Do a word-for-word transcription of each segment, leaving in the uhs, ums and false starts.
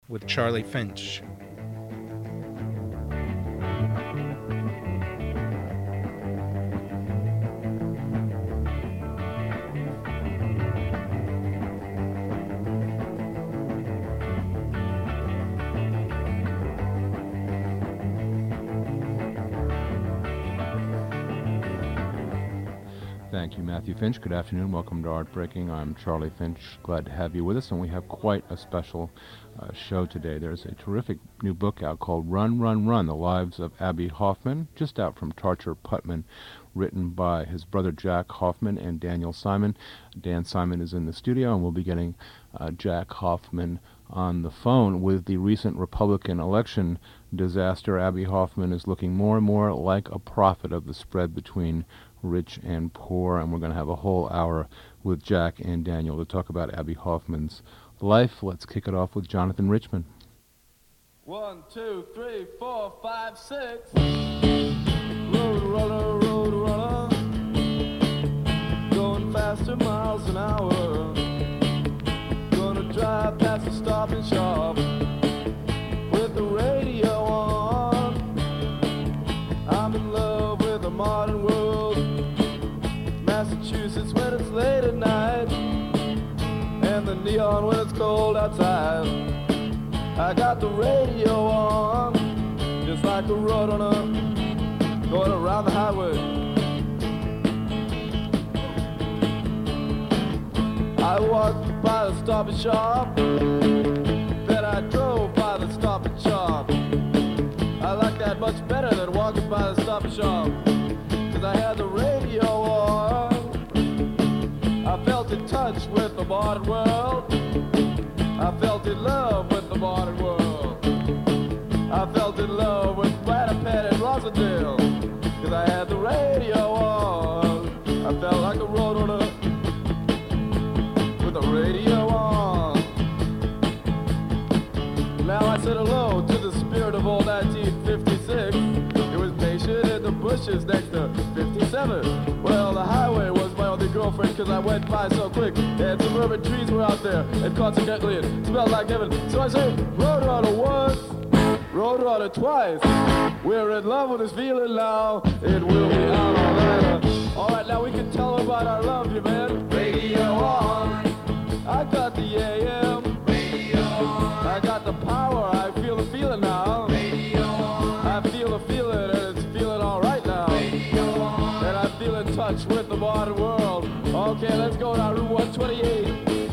with Charlie Finch. Thank you, Matthew Finch. Good afternoon. Welcome to Art Breaking. I'm Charlie Finch. Glad to have you with us, and we have quite a special uh, show today. There's a terrific new book out called Run, Run, Run, The Lives of Abbie Hoffman, just out from Tarcher Putman, written by his brother Jack Hoffman and Daniel Simon. Dan Simon is in the studio, and we'll be getting uh, Jack Hoffman on the phone. With the recent Republican election disaster, Abbie Hoffman is looking more and more like a prophet of the spread between rich and poor, and we're going to have a whole hour with Jack and Daniel to talk about Abbie Hoffman's life. Let's kick it off with Jonathan Richman. One, two, three, four, five, six. Road runner, road runner, going faster miles an hour. Gonna drive past the Stop and Shop with the radio on. I'm in love with the modern world. Massachusetts when it's late at night, and the neon when it's cold outside. I got the radio on, just like a road runner, going around the highway. I walked by the Stop and Shop, then I drove by the Stop and Shop. I like that much better than walking by the Stop and Shop, 'cause I had the radio on. I felt in touch with the modern world. I felt in love with the modern world. I felt in love with Mattapan and Rosendale, 'cause I had the radio on. I felt like a road runner with the radio on. Now I said hello to the spirit of old nineteen fifty-six. It was patient in the bushes next to fifty-seven. Well, the highway was my only girlfriend, 'cause I went by so quick, and suburban trees were out there, and consequently it smelled like heaven. So I say, road runner once, road runner twice. We're in love with this feeling now. It will be out all night. All right, now we can tell about our love, you man. Radio on. I got the A M. Radio on. I got the power. I feel the feeling now. Radio on. I feel the feeling, and it's feeling all right now. Radio on. And I feel in touch with the modern world. Okay, let's go now, Route one twenty-eight.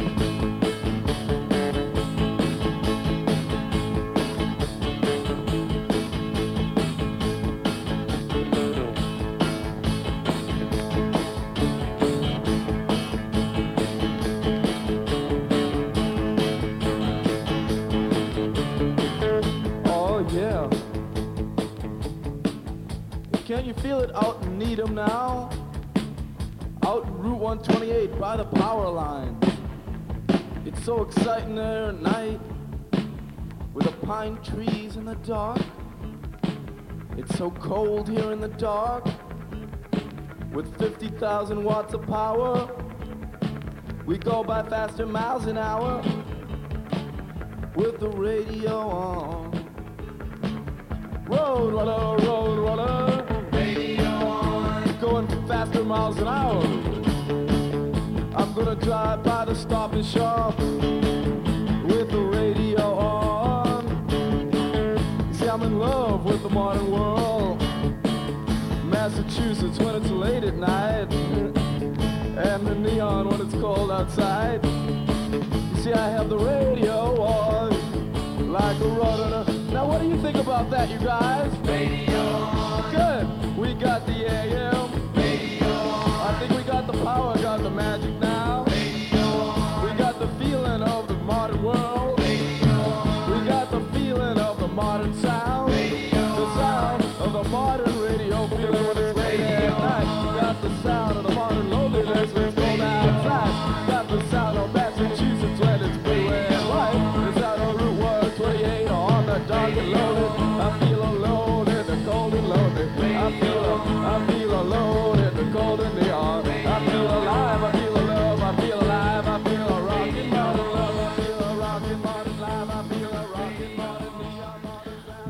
Can you feel it out in Needham now? Out in Route one twenty-eight by the power line. It's so exciting there at night, with the pine trees in the dark. It's so cold here in the dark, with fifty thousand watts of power. We go by faster miles an hour, with the radio on. Road runner, road runner, radio on. Going faster miles an hour. I'm gonna drive by the Stop and Shop with the radio on. You see, I'm in love with the modern world. Massachusetts when it's late at night, and the neon when it's cold outside. You see, I have the radio on, like a road runner. Now what do you think about that, you guys? Radio on. Good. We got the A M. Radio on. I think we got the power, got the magic now. Radio on. We got the feeling of the modern world. Radio on. We got the feeling of the modern sound. Radio the sound of the modern radio, feeling when it's late at night. Got the sound of the modern loneliness when it's cold outside. Got the sound of Massachusetts when it's blue and white. The sound of Route one twenty-eight on the dark and lonely. I feel alone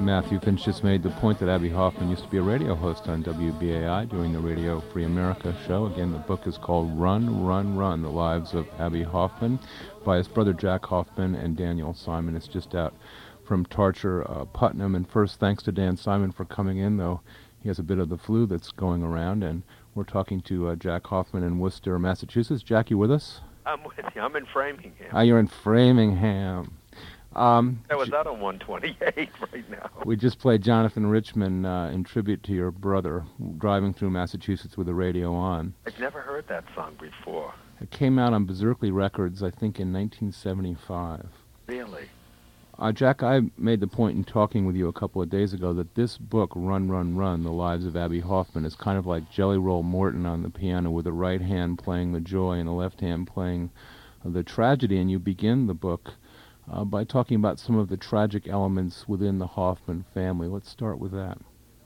Matthew Finch just made the point that Abbie Hoffman used to be a radio host on W B A I doing the Radio Free America show. Again, the book is called Run, Run, Run, The Lives of Abbie Hoffman by his brother Jack Hoffman and Daniel Simon. It's just out from Tarcher, uh, Putnam. And first, thanks to Dan Simon for coming in, though he has a bit of the flu that's going around. And we're talking to uh, Jack Hoffman in Worcester, Massachusetts. Jack, you with us? I'm with you. I'm in Framingham. Ah, you're in Framingham. Um, I was out on one twenty-eight right now. We just played Jonathan Richman uh, in tribute to your brother, driving through Massachusetts with the radio on. I've never heard that song before. It came out on Berserkly Records, I think, in nineteen seventy-five. Really? Uh, Jack, I made the point in talking with you a couple of days ago that this book, Run, Run, Run, The Lives of Abbie Hoffman, is kind of like Jelly Roll Morton on the piano, with the right hand playing the joy and the left hand playing uh, the tragedy. And you begin the book uh, by talking about some of the tragic elements within the Hoffman family. Let's start with that.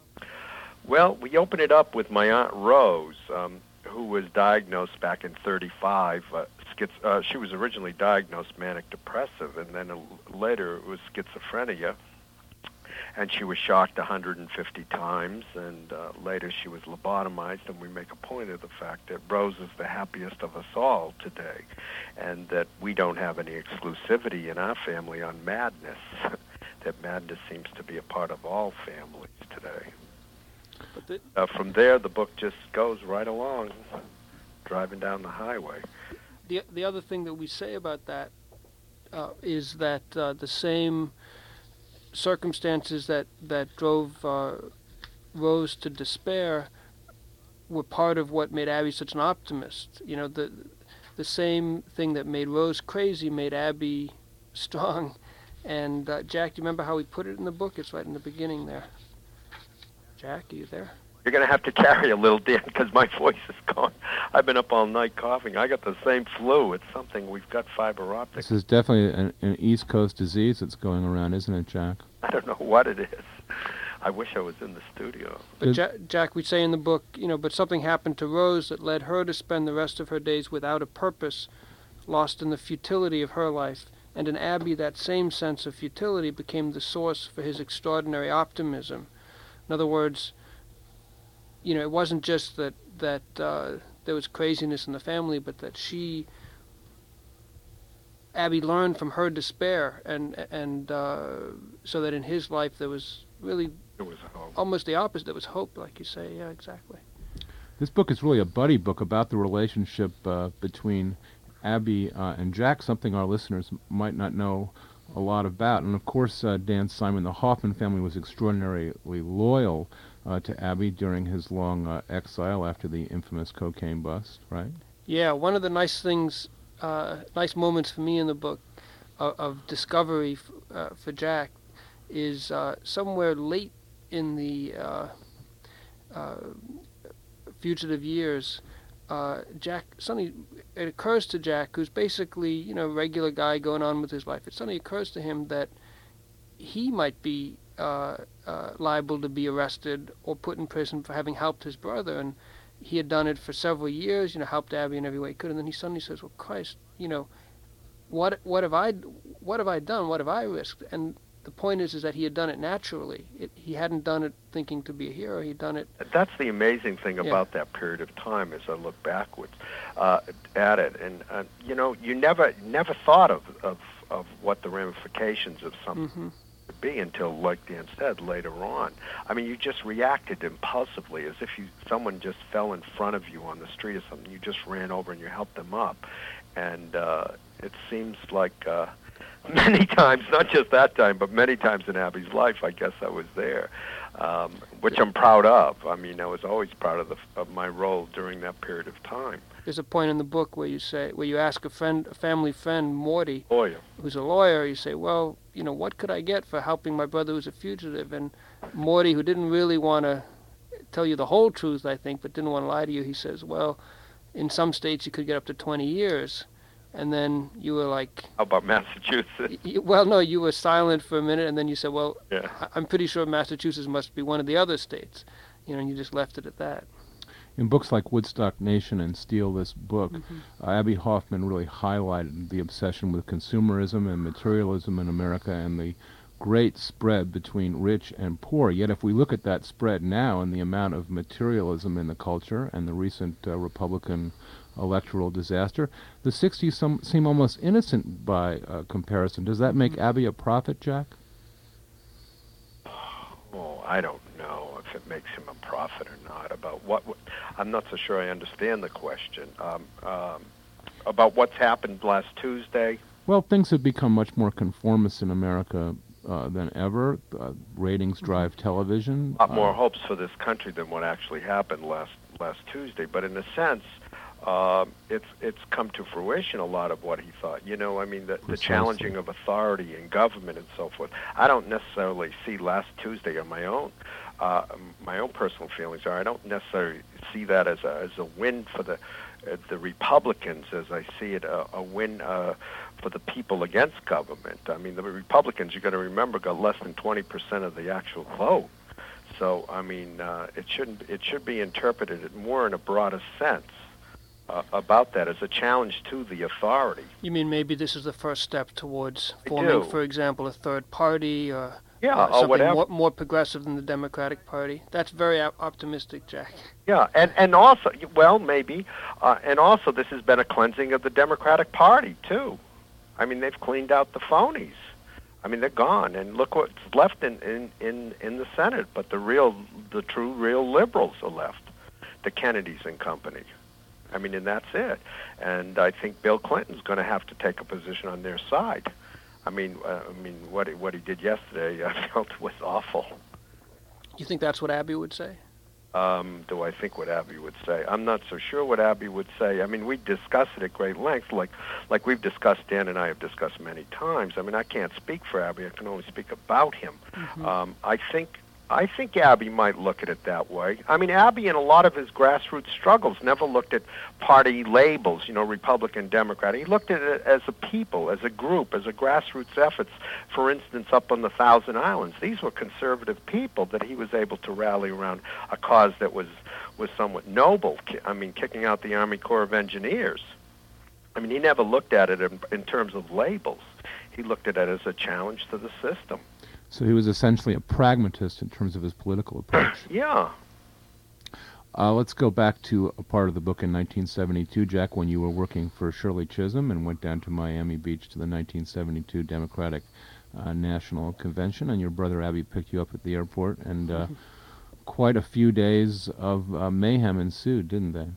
Well, we open it up with my Aunt Rose, um, who was diagnosed back in thirty-five. Uh, schiz- uh, she was originally diagnosed manic depressive, and then uh, later it was schizophrenia. And she was shocked one hundred fifty times, and uh, later she was lobotomized, and we make a point of the fact that Rose is the happiest of us all today, and that we don't have any exclusivity in our family on madness, that madness seems to be a part of all families today. But the, uh, from there, the book just goes right along, driving down the highway. The the other thing that we say about that uh, is that uh, the same circumstances that that drove uh, Rose to despair were part of what made Abbie such an optimist. You know, the the same thing that made Rose crazy made Abbie strong. And uh, Jack, do you remember how we put it in the book? It's right in the beginning there. Jack, are you there? You're going to have to carry a little, Dan, because my voice is gone. I've been up all night coughing. I got the same flu. It's something, we've got fiber optics. This is definitely an, an East Coast disease that's going around, isn't it, Jack? I don't know what it is. I wish I was in the studio. But Jack, Jack, we say in the book, you know, but something happened to Rose that led her to spend the rest of her days without a purpose, lost in the futility of her life. And in Abbie, that same sense of futility became the source for his extraordinary optimism. In other words, you know, it wasn't just that that uh, there was craziness in the family, but that she, Abbie, learned from her despair, and and uh, so that in his life there was really there was hope. Almost the opposite. There was hope, like you say. Yeah, exactly. This book is really a buddy book about the relationship uh, between Abbie uh, and Jack, something our listeners might not know a lot about. And of course, uh, Dan Simon, the Hoffman family was extraordinarily loyal uh, to Abbie during his long uh, exile after the infamous cocaine bust, right? Yeah, one of the nice things, uh, nice moments for me in the book uh, of discovery f- uh, for Jack is uh, somewhere late in the uh, uh, fugitive years, uh, Jack, suddenly it occurs to Jack, who's basically, you know, a regular guy going on with his life, it suddenly occurs to him that he might be uh, uh, liable to be arrested or put in prison for having helped his brother. And he had done it for several years, you know, helped Abbie in every way he could. And then he suddenly says, well, Christ, you know, what what have I what have I done? What have I risked? And the point is, is that he had done it naturally. It, he hadn't done it thinking to be a hero. He'd done it. That's the amazing thing Yeah. about that period of time as I look backwards uh, at it. And, uh, you know, you never never thought of, of, of what the ramifications of something Mm-hmm. would be until, like Dan said, later on. I mean, you just reacted impulsively as if you someone just fell in front of you on the street or something. You just ran over and you helped them up. And uh, it seems like... Uh, Many times, not just that time, but many times in Abbie's life, I guess I was there, um, which I'm proud of. I mean, I was always proud of the of my role during that period of time. There's a point in the book where you say, where you ask a friend, a family friend, Morty, Lawyer. who's a lawyer, you say, well, you know, what could I get for helping my brother who's a fugitive? And Morty, who didn't really want to tell you the whole truth, I think, but didn't want to lie to you, he says, well, in some states you could get up to twenty years. And then you were like... How about Massachusetts? Y- well, no, you were silent for a minute, and then you said, well, Yeah. I- I'm pretty sure Massachusetts must be one of the other states. You know, and you just left it at that. In books like Woodstock Nation and Steal This Book, Mm-hmm. uh, Abbie Hoffman really highlighted the obsession with consumerism and materialism in America and the great spread between rich and poor. Yet if we look at that spread now and the amount of materialism in the culture and the recent uh, Republican electoral disaster, the sixties some, seem almost innocent by uh, comparison. Does that make Abbey a prophet, Jack? Oh, I don't know if it makes him a prophet or not. About what, what I'm not so sure I understand the question. Um, um, about what's happened last Tuesday. Well, things have become much more conformist in America uh, than ever. Uh, ratings drive television. A lot more uh, hopes for this country than what actually happened last last Tuesday. But in a sense, uh, it's it's come to fruition a lot of what he thought. You know, I mean, the, the challenging of authority in government and so forth. I don't necessarily see last Tuesday on my own. Uh, my own personal feelings are I don't necessarily see that as a as a win for the uh, the Republicans as I see it a, a win uh, for the people against government. I mean, the Republicans, you got to remember, got less than twenty percent of the actual vote. So I mean, uh, it shouldn't it should be interpreted more in a broader sense uh, about that as a challenge to the authority. You mean maybe this is the first step towards I forming, do. for example, a third party, or Yeah, uh, or something whatever. more, more progressive than the Democratic Party? That's very op- optimistic, Jack. Yeah, and, and also, well, maybe, uh, and also this has been a cleansing of the Democratic Party, too. I mean, they've cleaned out the phonies. I mean, they're gone, and look what's left in, in, in, in the Senate. But the real, the true real liberals are left, the Kennedys and company. I mean, and that's it. And I think Bill Clinton's going to have to take a position on their side. I mean, uh, I mean, what he, what he did yesterday, I felt was awful. You think that's what Abbey would say? Um, do I think what Abbey would say? I'm not so sure what Abbey would say. I mean, we discussed it at great length, like like we've discussed, Dan and I have discussed many times. I mean, I can't speak for Abbey. I can only speak about him. Mm-hmm. Um, I think I think Abbey might look at it that way. I mean, Abbey, in a lot of his grassroots struggles, never looked at party labels, you know, Republican, Democrat. He looked at it as a people, as a group, as a grassroots efforts. For instance, up on the Thousand Islands, these were conservative people that he was able to rally around a cause that was, was somewhat noble. I mean, kicking out the Army Corps of Engineers. I mean, he never looked at it in, in terms of labels. He looked at it as a challenge to the system. So he was essentially a pragmatist in terms of his political approach. Yeah. Uh, let's go back to a part of the book in nineteen seventy-two, Jack, when you were working for Shirley Chisholm and went down to Miami Beach to the nineteen seventy-two Democratic uh, National Convention, and your brother Abbey picked you up at the airport, and uh, quite a few days of uh, mayhem ensued, didn't they?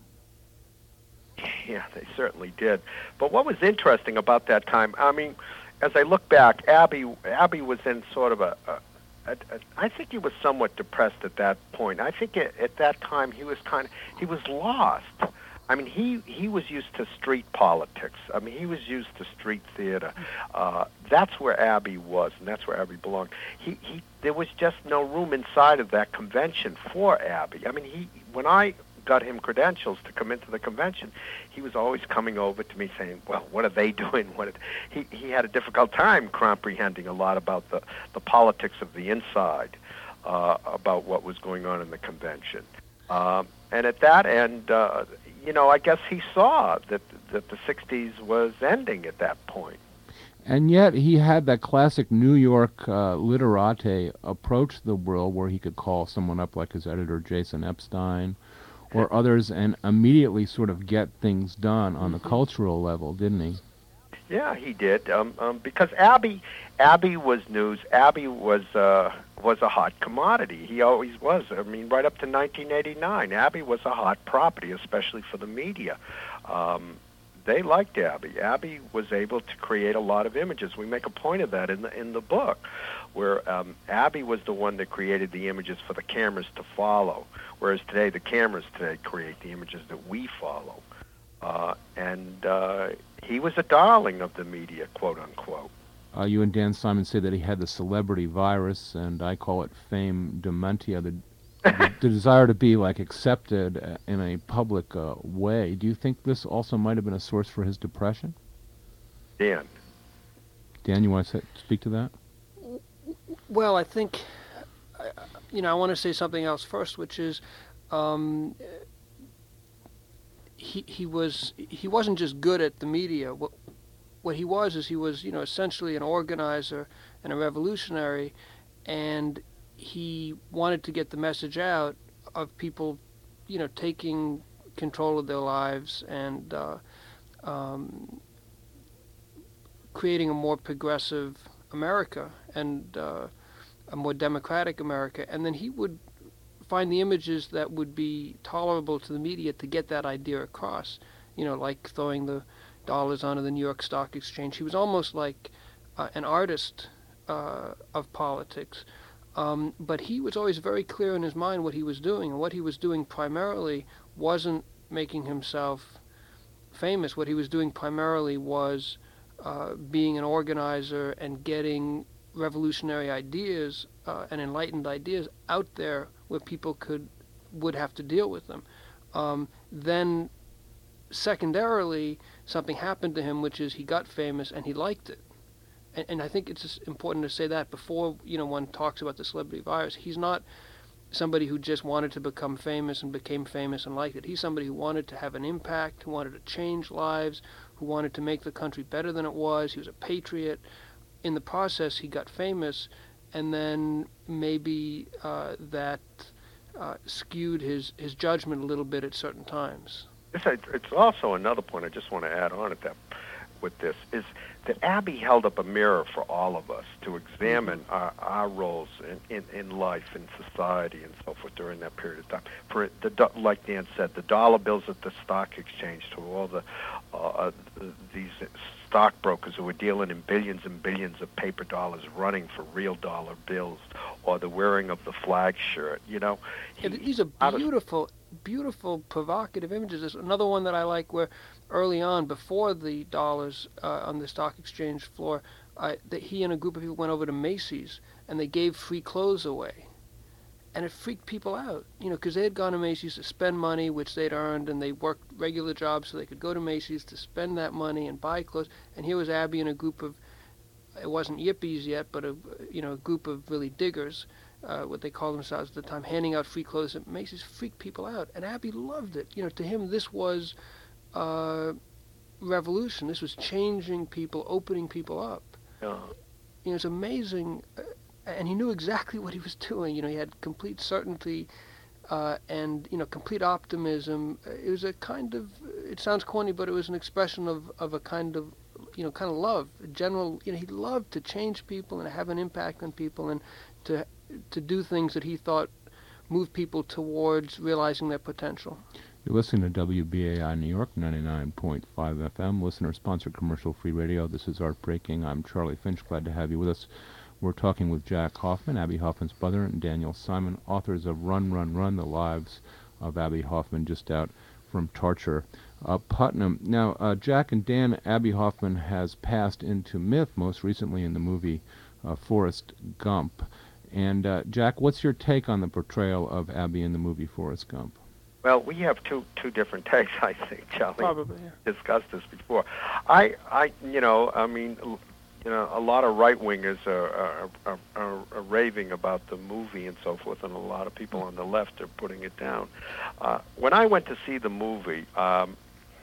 Yeah, they certainly did. But what was interesting about that time, I mean, as I look back, Abbey Abbey was in sort of a, a, a, a I think he was somewhat depressed at that point. I think at, at that time he was kind of he was lost. I mean, he he was used to street politics. I mean, he was used to street theater. Uh, that's where Abbey was, and that's where Abbey belonged. He he there was just no room inside of that convention for Abbey. I mean, he when I got him credentials to come into the convention, he was always coming over to me saying, well, what are they doing? What are, he, he had a difficult time comprehending a lot about the, the politics of the inside, uh, about what was going on in the convention. Um, and at that end, uh, you know, I guess he saw that, that the sixties was ending at that point. And yet he had that classic New York uh, literate approach to the world where he could call someone up like his editor, Jason Epstein, or others, and immediately sort of get things done on the cultural level, didn't he? Yeah, he did. Um, um, because Abbey, Abbey was news. Abbey was uh, was a hot commodity. He always was. I mean, right up to nineteen eighty-nine, Abbey was a hot property, especially for the media. Um, they liked Abbey. Abbey was able to create a lot of images. We make a point of that in the in the book, where um, Abbey was the one that created the images for the cameras to follow, whereas today the cameras today create the images that we follow. Uh, and uh, he was a darling of the media, quote unquote. Uh, you and Dan Simon say that he had the celebrity virus, and I call it fame dementia, the, the, the desire to be like accepted uh, in a public uh, way. Do you think this also might have been a source for his depression? Dan. Dan, you want to say, speak to that? Well, I think, you know, I want to say something else first, which is, um, he he was he wasn't just good at the media. What what he was is he was, you know, essentially an organizer and a revolutionary, and he wanted to get the message out of people, you know, taking control of their lives and uh, um, creating a more progressive America and uh, a more democratic America. And then he would find the images that would be tolerable to the media to get that idea across, you know, like throwing the dollars onto the New York Stock Exchange. He was almost like uh, an artist uh, of politics. Um, but he was always very clear in his mind what he was doing, and what he was doing primarily wasn't making himself famous. What he was doing primarily was uh, being an organizer and getting revolutionary ideas uh, and enlightened ideas out there where people could would have to deal with them. Um, then, secondarily, something happened to him, which is he got famous and he liked it. And, and I think it's just important to say that before, you know, one talks about the celebrity virus. He's not somebody who just wanted to become famous and became famous and liked it. He's somebody who wanted to have an impact, who wanted to change lives, who wanted to make the country better than it was. He was a patriot. In the process, he got famous, and then maybe uh, that uh, skewed his, his judgment a little bit at certain times. It's also another point I just want to add on at that with this, is that Abbey held up a mirror for all of us to examine mm-hmm. our, our roles in, in, in life, in society, and so forth during that period of time. For the, like Dan said, the dollar bills at the stock exchange, to all the uh, these stockbrokers who were dealing in billions and billions of paper dollars running for real dollar bills, or the wearing of the flag shirt. You know, he, yeah, these are beautiful, beautiful, provocative images. There's another one that I like where early on, before the dollars uh, on the stock exchange floor, uh, that he and a group of people went over to Macy's and they gave free clothes away. And it freaked people out, you know, because they had gone to Macy's to spend money, which they'd earned, and they worked regular jobs so they could go to Macy's to spend that money and buy clothes. And here was Abbey and a group of, it wasn't yippies yet, but a, you know, a group of really diggers, uh, what they called themselves at the time, handing out free clothes at Macy's. Freaked people out. And Abbey loved it. You know, to him, this was uh, revolution. This was changing people, opening people up. Yeah. You know, it's amazing. Uh, And he knew exactly what he was doing. You know, he had complete certainty uh, and, you know, complete optimism. It was a kind of, it sounds corny, but it was an expression of, of a kind of, you know, kind of love. General, you know, he loved to change people and have an impact on people and to to do things that he thought moved people towards realizing their potential. You're listening to W B A I New York, ninety-nine point five F M, listener-sponsored commercial-free radio. This is Art Breaking. I'm Charlie Finch. Glad to have you with us. We're talking with Jack Hoffman, Abbie Hoffman's brother, and Daniel Simon, authors of Run, Run, Run, The Lives of Abbie Hoffman, just out from Torture, uh, Putnam. Now, uh, Jack and Dan, Abbie Hoffman has passed into myth, most recently in the movie uh, Forrest Gump. And, uh, Jack, what's your take on the portrayal of Abbie in the movie Forrest Gump? Well, we have two two different takes, I think, Charlie. Probably, yeah. Discussed this before. I, I, you know, I mean... You know, a lot of right-wingers are, are, are, are, are raving about the movie and so forth, and a lot of people on the left are putting it down. Uh, when I went to see the movie, um,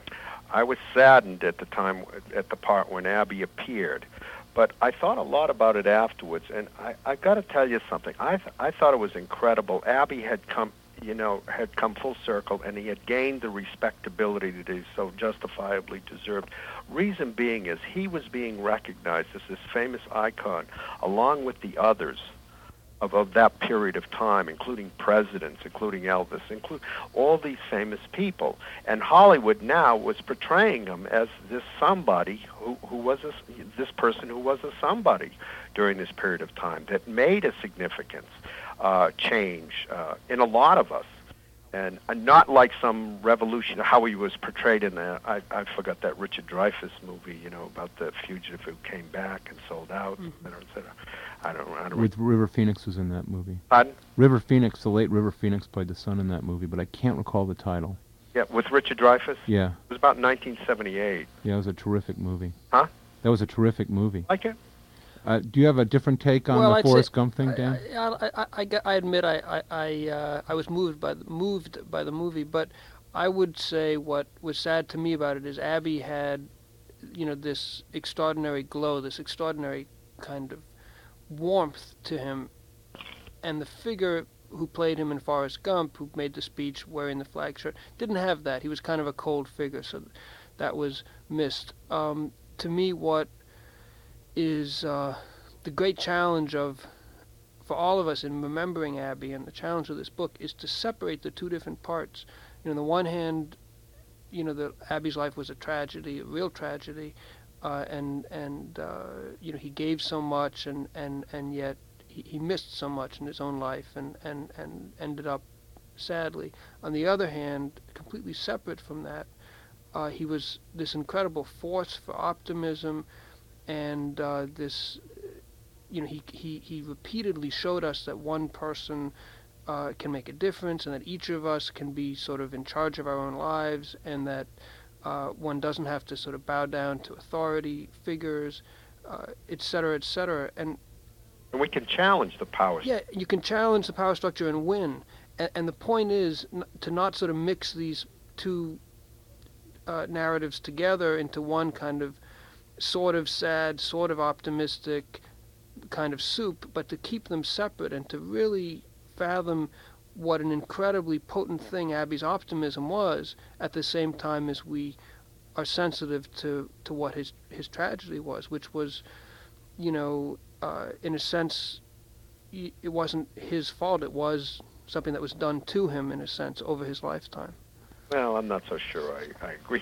I was saddened at the time, at the part when Abbie appeared. But I thought a lot about it afterwards, and I, I got to tell you something. I, th- I thought it was incredible. Abbie had come... you know, had come full circle, and he had gained the respectability that he so justifiably deserved. Reason being is he was being recognized as this famous icon, along with the others of, of that period of time, including presidents, including Elvis, include all these famous people. And Hollywood now was portraying him as this somebody who, who was a, this person who was a somebody during this period of time that made a significance. Uh, change uh, in a lot of us, and uh, not like some revolution, how he was portrayed in the, I, I forgot that Richard Dreyfuss movie, you know, about the fugitive who came back and sold out, mm-hmm. et cetera, et cetera. I don't, I don't With River Phoenix was in that movie. Pardon? River Phoenix, the late River Phoenix played the son in that movie, but I can't recall the title. Yeah, with Richard Dreyfuss? Yeah. It was about nineteen seventy-eight. Yeah, it was a terrific movie. Huh? That was a terrific movie. Like it? Uh, do you have a different take on well, the I'd Forrest say, Gump thing, Dan? I, I, I, I, I admit I I I, uh, I was moved by the, moved by the movie, but I would say what was sad to me about it is Abbie had you know, this extraordinary glow, this extraordinary kind of warmth to him. And the figure who played him in Forrest Gump, who made the speech wearing the flag shirt, didn't have that. He was kind of a cold figure, so that was missed. Um, to me, what is uh, the great challenge of, for all of us in remembering Abby, and the challenge of this book, is to separate the two different parts. You know, on the one hand, you know, the Abby's life was a tragedy, a real tragedy, uh, and and uh, you know, he gave so much, and and and yet he, he missed so much in his own life, and and and ended up sadly. On the other hand, completely separate from that, uh, he was this incredible force for optimism, and uh, this, you know, he he he repeatedly showed us that one person Uh, can make a difference, and that each of us can be sort of in charge of our own lives, and that uh, one doesn't have to sort of bow down to authority figures, uh, et cetera, et cetera. And, and we can challenge the power. Yeah, you can challenge the power structure and win. And, and the point is n- to not sort of mix these two uh, narratives together into one kind of sort of sad, sort of optimistic kind of soup, but to keep them separate and to really fathom what an incredibly potent thing Abby's optimism was, at the same time as we are sensitive to, to what his his tragedy was, which was, you know, uh, in a sense, it wasn't his fault. It was something that was done to him, in a sense, over his lifetime. Well, I'm not so sure I, I agree.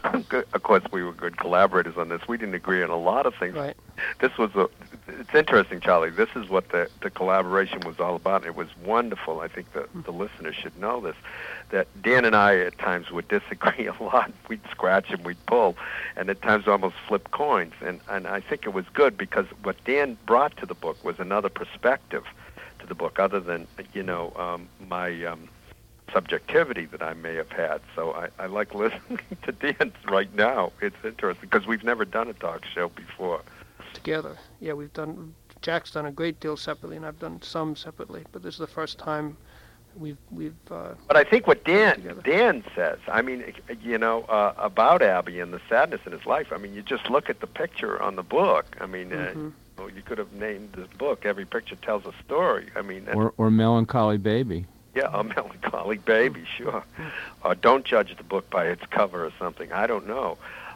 Of course, we were good collaborators on this. We didn't agree on a lot of things. Right. This was a, it's interesting, Charlie. This is what the, the collaboration was all about. It was wonderful. I think that the listeners should know this, that Dan and I at times would disagree a lot. We'd scratch and we'd pull, and at times almost flip coins. And, and I think it was good because what Dan brought to the book was another perspective to the book, other than, you know, um, my... Um, subjectivity that I may have had. So I, I like listening to Dan right now. It's interesting because we've never done a talk show before. Together. Yeah, we've done, Jack's done a great deal separately, and I've done some separately, but this is the first time we've... we've. Uh, but I think what Dan Dan says, I mean, you know, uh, about Abby and the sadness in his life, I mean, you just look at the picture on the book. I mean, mm-hmm. uh, well, you could have named this book, Every Picture Tells a Story. I mean... Or, or Melancholy Baby. Yeah, a melancholy baby, sure. Or don't judge the book by its cover or something. I don't know.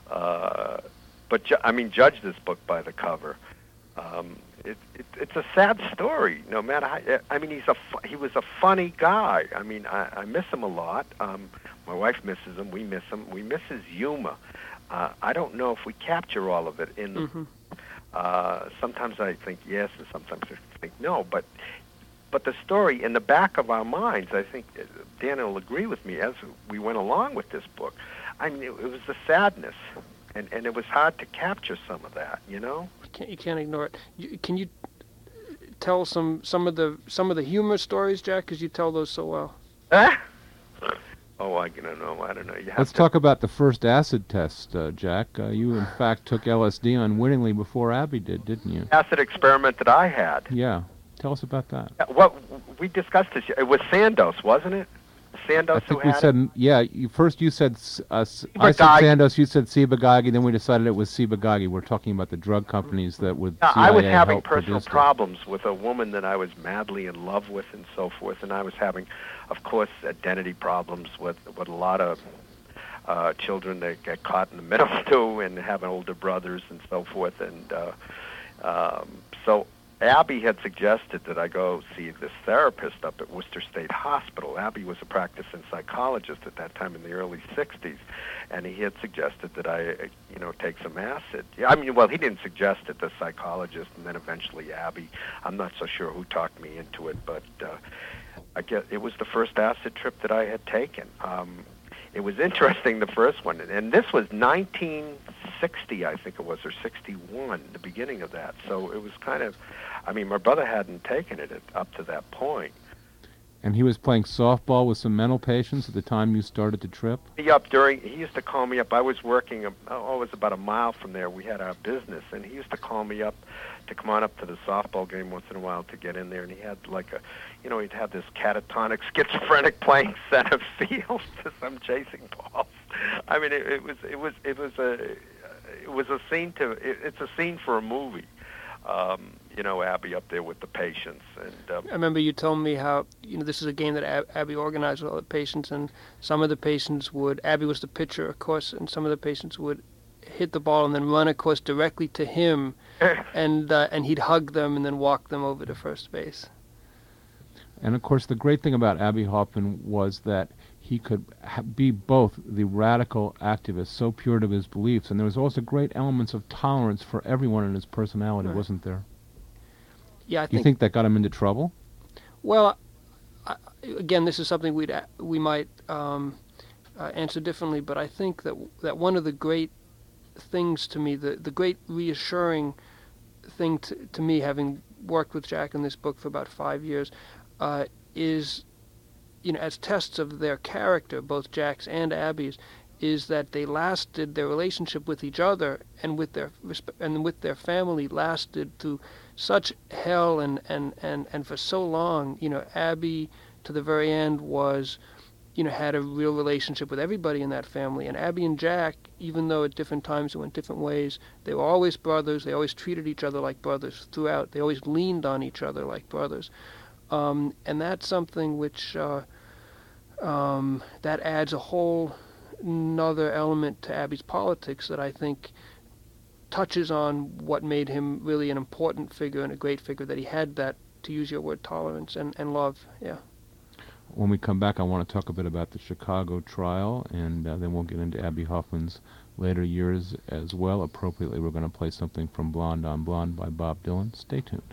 Uh, but, ju- I mean, judge this book by the cover. Um, it, it, it's a sad story, no matter how... I mean, he's a fu- he was a funny guy. I mean, I, I miss him a lot. Um, my wife misses him. We miss him. We miss his humor. Uh, I don't know if we capture all of it in the... Mm-hmm. Uh, sometimes I think yes, and sometimes I think no, but... But the story, in the back of our minds, I think Dan will agree with me, as we went along with this book, I mean, it, it was the sadness, and, and it was hard to capture some of that, you know? You can't, you can't ignore it. You, can you tell some, some of the some of the humor stories, Jack, because you tell those so well? Ah? Oh, I don't know. I don't know. You have Let's to... talk about the first acid test, uh, Jack. Uh, you, in fact, took L S D unwittingly before Abby did, didn't you? Acid experiment that I had. Yeah. Tell us about that. Yeah, well, we discussed this. It was Sandoz, wasn't it? Sandoz I think who we had said, it? yeah, you, first you said, uh, I said Sandoz, you said Ciba-Geigy, then we decided it was Ciba-Geigy. We're talking about the drug companies that would yeah, C I A I was having help personal produce problems it. with a woman that I was madly in love with and so forth, and I was having, of course, identity problems with, with a lot of uh, children that get caught in the middle, too, and having older brothers and so forth. And uh, um, so Abby had suggested that I go see this therapist up at Worcester State Hospital. Abby was a practicing psychologist at that time in the early sixties, and he had suggested that I, you know, take some acid. Yeah, I mean, well, he didn't suggest it, the psychologist, and then eventually Abby. I'm not so sure who talked me into it, but uh, I guess it was the first acid trip that I had taken. Um, it was interesting, the first one, and this was nineteen sixty, I think it was, or sixty-one, the beginning of that. So it was kind of, I mean, my brother hadn't taken it at, up to that point. And he was playing softball with some mental patients at the time you started to trip? He up during, he used to call me up. I was working, oh, it was about a mile from there. We had our business, and he used to call me up to come on up to the softball game once in a while to get in there. And he had like a, you know, he'd have this catatonic schizophrenic playing center field as I'm chasing balls. I mean, it, it was, it was, it was a, it was a scene to. It, it's a scene for a movie. Um, you know, Abby up there with the patients, and um, I remember you told me how you know this is a game that Ab- Abby organized with all the patients, and some of the patients would. Abby was the pitcher, of course, and some of the patients would hit the ball and then run, of course, directly to him, and uh, and he'd hug them and then walk them over to first base. And of course, the great thing about Abbie Hoffman was that he could ha- be both the radical activist, so pure to his beliefs, and there was also great elements of tolerance for everyone in his personality, right. wasn't there? Yeah, I you think. think that got him into trouble? Well, I, again, this is something we'd a- we might um, uh, answer differently, but I think that that one of the great things to me, the the great reassuring thing to, to me, having worked with Jack in this book for about five years, uh, is, you know, as tests of their character, both Jack's and Abby's, is that they lasted, their relationship with each other and with their and with their family lasted through such hell and, and, and, and for so long. You know, Abby, to the very end, was, you know, had a real relationship with everybody in that family. And Abby and Jack, even though at different times they went different ways, they were always brothers. They always treated each other like brothers throughout. They always leaned on each other like brothers. Um, and that's something which, uh, um, that adds a whole another element to Abby's politics that I think touches on what made him really an important figure and a great figure, that he had that, to use your word, tolerance and, and love. Yeah. When we come back, I want to talk a bit about the Chicago trial, and uh, then we'll get into Abbie Hoffman's later years as well. Appropriately, we're going to play something from Blonde on Blonde by Bob Dylan. Stay tuned.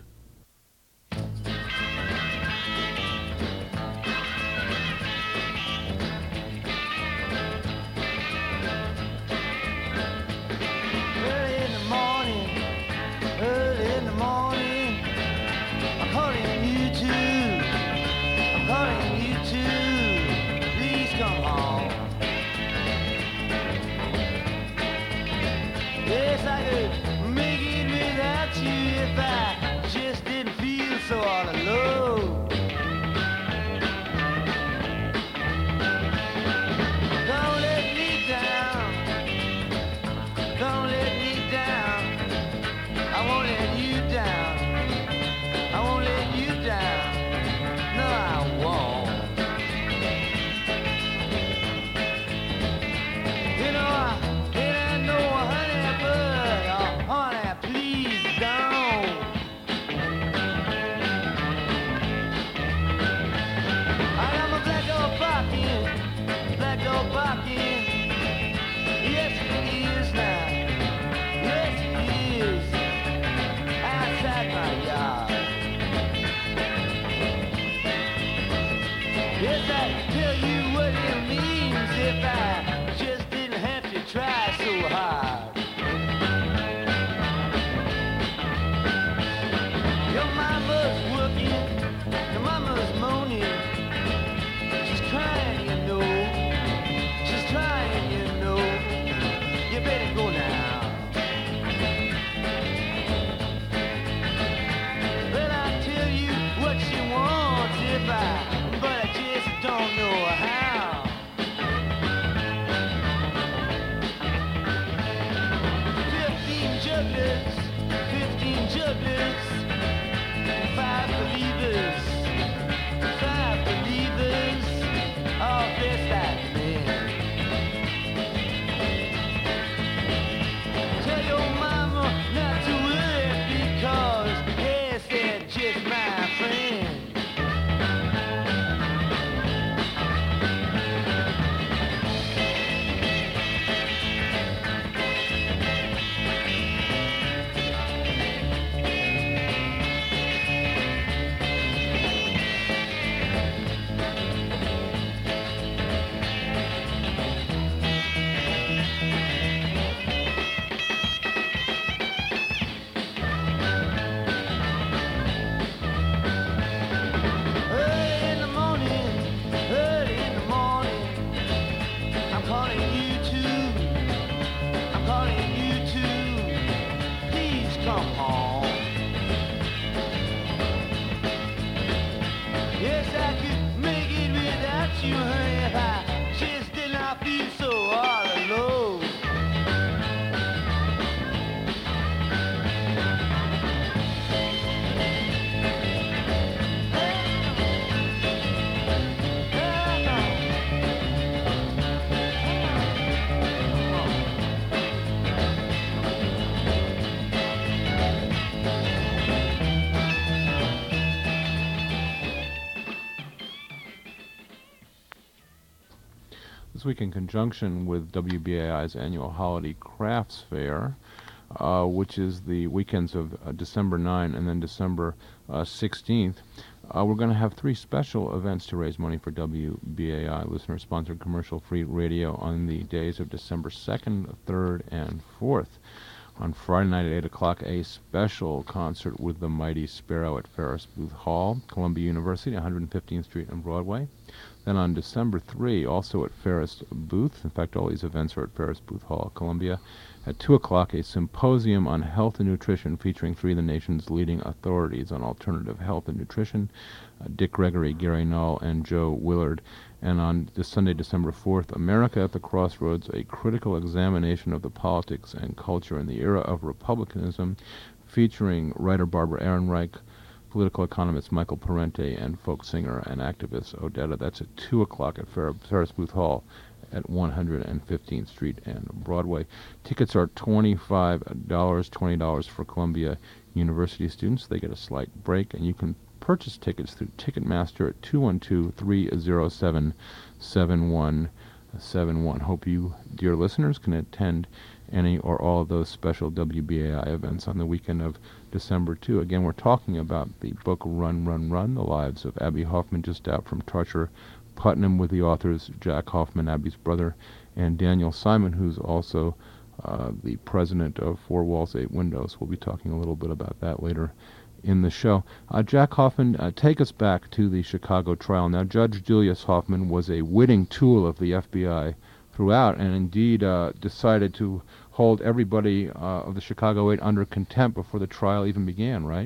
this week in conjunction with W B A I's annual Holiday Crafts Fair, uh, which is the weekends of uh, December ninth and then December uh, sixteenth. Uh, we're going to have three special events to raise money for W B A I, listener-sponsored commercial-free radio, on the days of December second, third, and fourth. On Friday night at eight o'clock, a special concert with the Mighty Sparrow at Ferris Booth Hall, Columbia University, one hundred fifteenth Street and Broadway. Then on December third, also at Ferris Booth, in fact all these events are at Ferris Booth Hall, Columbia, at two o'clock, a symposium on health and nutrition featuring three of the nation's leading authorities on alternative health and nutrition, uh, Dick Gregory, Gary Null, and Joe Willard. And on this Sunday, December fourth, America at the Crossroads, a critical examination of the politics and culture in the era of republicanism, featuring writer Barbara Ehrenreich, political economist Michael Parente, and folk singer and activist Odetta. That's at two o'clock at Fer- Ferris Booth Hall at one hundred fifteenth Street and Broadway. Tickets are twenty-five dollars, twenty dollars for Columbia University students. They get a slight break, and you can purchase tickets through Ticketmaster at two one two, three oh seven, seven one seven one. Hope you, dear listeners, can attend any or all of those special W B A I events on the weekend of December second. Again, we're talking about the book Run, Run, Run, The Lives of Abbie Hoffman, just out from Tarcher Putnam, with the authors Jack Hoffman, Abbie's brother, and Daniel Simon, who's also uh, the president of Four Walls, Eight Windows. We'll be talking a little bit about that later in the show. Uh, Jack Hoffman, uh, take us back to the Chicago trial. Now, Judge Julius Hoffman was a witting tool of the F B I throughout, and indeed uh, decided to hold everybody uh, of the Chicago Eight under contempt before the trial even began, right?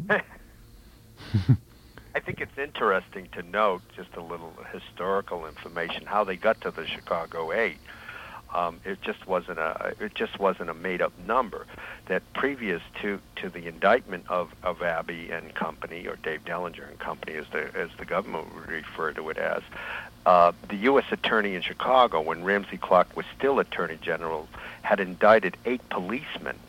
I think it's interesting to note, just a little historical information, how they got to the Chicago Eight. Um, it just wasn't a it just wasn't a made-up number. That previous to, to the indictment of, of Abbie and company, or Dave Dellinger and company, as the as the government would refer to it as, uh, the U S attorney in Chicago, when Ramsey Clark was still Attorney General, had indicted eight policemen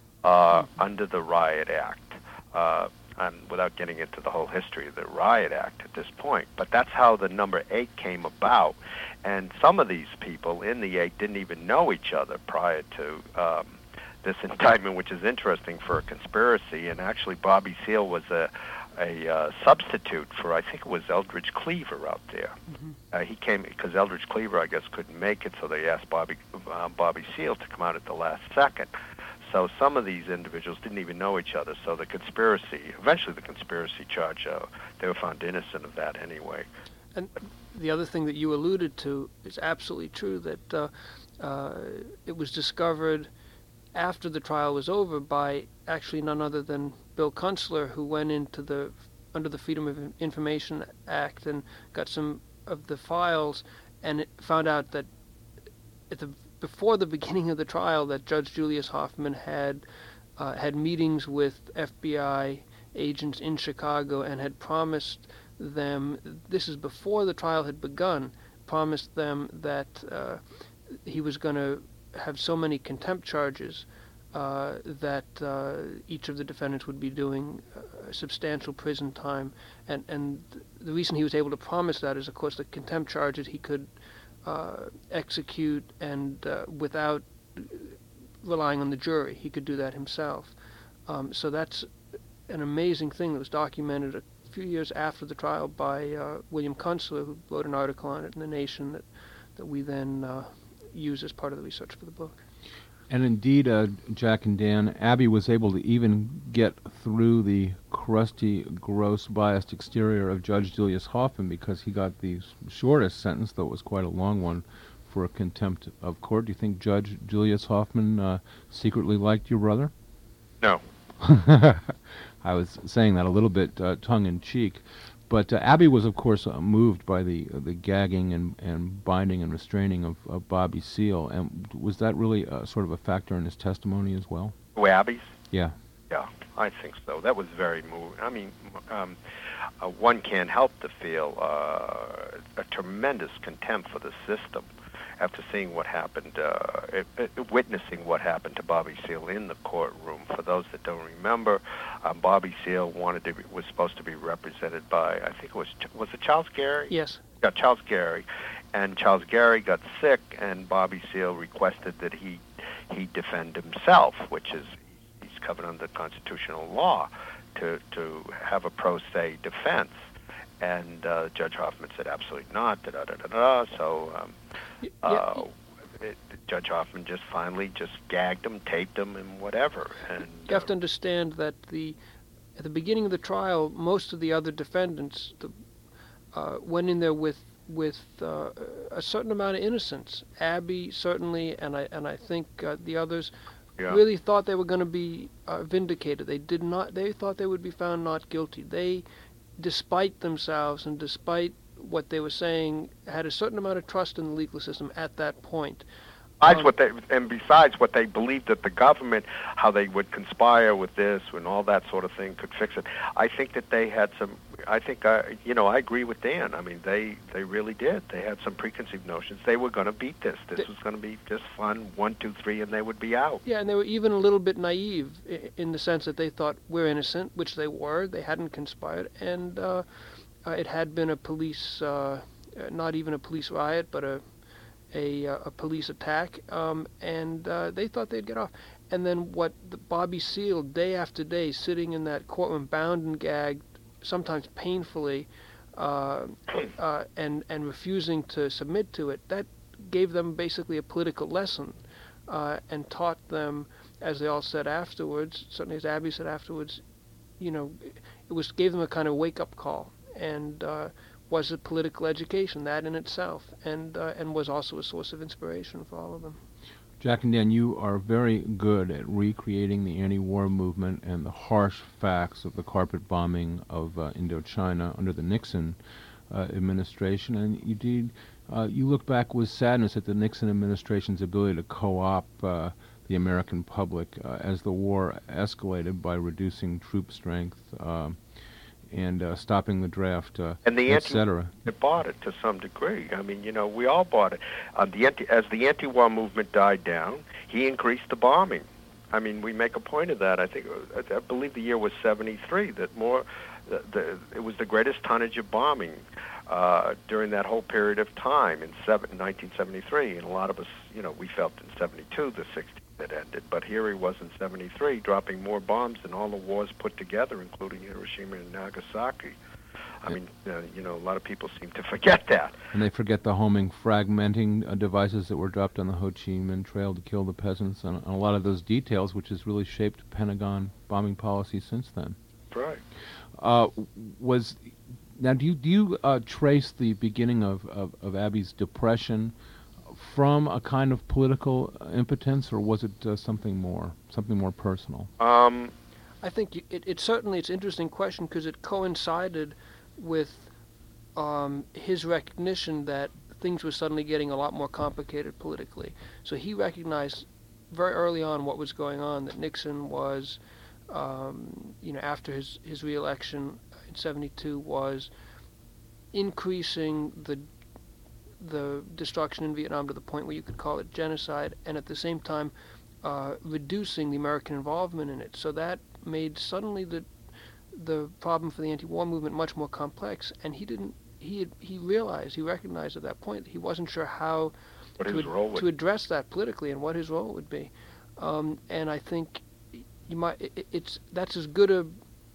uh, under the Riot Act. Uh, and without getting into the whole history of the Riot Act at this point, but that's how the number eight came about. And some of these people in the eight didn't even know each other prior to um, this indictment, which is interesting for a conspiracy. And actually, Bobby Seale was a, a uh, substitute for, I think it was Eldridge Cleaver out there. Mm-hmm. Uh, he came because Eldridge Cleaver, I guess, couldn't make it, so they asked Bobby uh, Bobby Seale to come out at the last second. So some of these individuals didn't even know each other. So the conspiracy, eventually the conspiracy charge, uh, they were found innocent of that anyway. And the other thing that you alluded to is absolutely true, that uh, uh, it was discovered after the trial was over by actually none other than Bill Kunstler, who went into the, under the Freedom of Information Act, and got some of the files, and it found out that at the before the beginning of the trial, that Judge Julius Hoffman had uh, had meetings with F B I agents in Chicago and had promised them, this is before the trial had begun, promised them that uh, he was going to have so many contempt charges uh, that uh, each of the defendants would be doing uh, substantial prison time. And, and the reason he was able to promise that is, of course, the contempt charges he could Uh, execute and uh, without relying on the jury. He could do that himself. Um, so that's an amazing thing that was documented a few years after the trial by uh, William Kunstler, who wrote an article on it in The Nation that, that we then uh, use as part of the research for the book. And indeed, uh, Jack and Dan, Abbie was able to even get through the crusty, gross, biased exterior of Judge Julius Hoffman, because he got the shortest sentence, though it was quite a long one, for a contempt of court. Do you think Judge Julius Hoffman uh, secretly liked your brother? No. I was saying that a little bit uh, tongue-in-cheek. But uh, Abbie was, of course, uh, moved by the uh, the gagging and, and binding and restraining of, of Bobby Seale. And was that really uh, sort of a factor in his testimony as well? Oh, Abbie's? Yeah. Yeah, I think so. That was very moving. I mean, um, uh, one can't help to feel uh, a tremendous contempt for the system after seeing what happened, uh, it, it, witnessing what happened to Bobby Seale in the courtroom. For those that don't remember, um, Bobby Seale wanted to be, was supposed to be represented by, I think it was, was it Charles Gary? Yes. Yeah, Charles Gary. And Charles Gary got sick, and Bobby Seale requested that he he defend himself, which is he's covered under constitutional law to to have a pro se defense. And uh, Judge Hoffman said absolutely not. Da da da da da. So um, Yeah. uh, it, Judge Hoffman just finally just gagged him, taped him, and whatever. And You have to uh, understand that the at the beginning of the trial, most of the other defendants the, uh, went in there with with uh, a certain amount of innocence. Abby certainly, and I and I think uh, the others yeah. really thought they were going to be uh, vindicated. They did not. They thought they would be found not guilty. They, despite themselves and despite what they were saying, had a certain amount of trust in the legal system at that point. Besides Um, what they, and besides what they believed that the government, how they would conspire with this and all that sort of thing could fix it. I think that they had some. I think I, you know, I agree with Dan. I mean, they they really did. They had some preconceived notions. They were going to beat this. This They- was going to be just fun. One, two, three, and they would be out. Yeah, and they were even a little bit naive i- in the sense that they thought we're innocent, which they were. They hadn't conspired, and uh, uh, it had been a police, uh, uh, not even a police riot, but a a, uh, a police attack, um, and uh, they thought they'd get off. And then what the Bobby Seale, day after day, sitting in that courtroom, bound and gagged, sometimes painfully, uh, uh, and and refusing to submit to it, that gave them basically a political lesson, uh, and taught them, as they all said afterwards, certainly as Abby said afterwards, you know, it was gave them a kind of wake-up call, and uh, was a political education, that in itself, and uh, and was also a source of inspiration for all of them. Jack and Dan, you are very good at recreating the anti-war movement and the harsh facts of the carpet bombing of uh, Indochina under the Nixon uh, administration, and you did. Uh, you look back with sadness at the Nixon administration's ability to co-opt uh, the American public uh, as the war escalated by reducing troop strength uh, and uh, stopping the draft, uh, And the et anti- cetera. It bought it to some degree. I mean, you know, we all bought it. Uh, the anti, as the anti-war movement died down, he increased the bombing. I mean, we make a point of that. I think, I believe the year was seventy-three. That more, the, the, it was the greatest tonnage of bombing uh, during that whole period of time in seven, nineteen seventy-three. And a lot of us, you know, we felt in seventy-two the sixties had ended. But here he was in seventy-three, dropping more bombs than all the wars put together, including Hiroshima and Nagasaki. I Yeah. mean, uh, you know, a lot of people seem to forget that. And they forget the homing, fragmenting uh, devices that were dropped on the Ho Chi Minh Trail to kill the peasants, and, and a lot of those details, which has really shaped Pentagon bombing policy since then. Right. Uh, was now, do you do you uh, trace the beginning of, of, of Abby's depression from a kind of political impotence, or was it uh, something more, something more personal? Um, I think you- it, it certainly it's an interesting question because it coincided with um, his recognition that things were suddenly getting a lot more complicated politically. So he recognized very early on what was going on, that Nixon was, um, you know, after his, his re-election in seventy-two, was increasing the the destruction in Vietnam to the point where you could call it genocide, and at the same time uh, reducing the American involvement in it. So that made suddenly the the problem for the anti-war movement much more complex, and he didn't he had, he realized he recognized at that point that he wasn't sure how what to, his ad- role would to address that politically and what his role would be. Um, and I think you might it, it's that's as good a